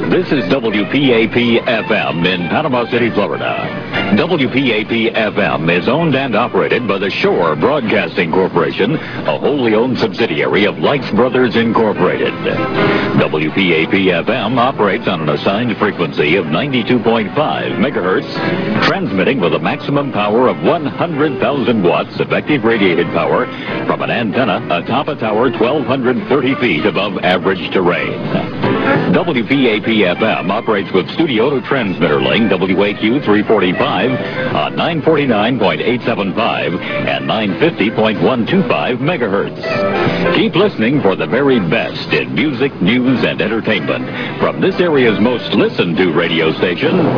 This is WPAP-FM in Panama City, Florida. WPAP-FM is owned and operated by the Shore Broadcasting Corporation, a wholly owned subsidiary of Lights Brothers Incorporated. WPAP-FM operates on an assigned frequency of 92.5 megahertz, transmitting with a maximum power of 100,000 watts effective radiated power from an antenna atop a tower 1,230 feet above average terrain. WPAP-FM operates with studio to transmitter link WAQ 345 on 949.875 and 950.125 megahertz. Keep listening for the very best in music, news, and entertainment from this area's most listened to radio station.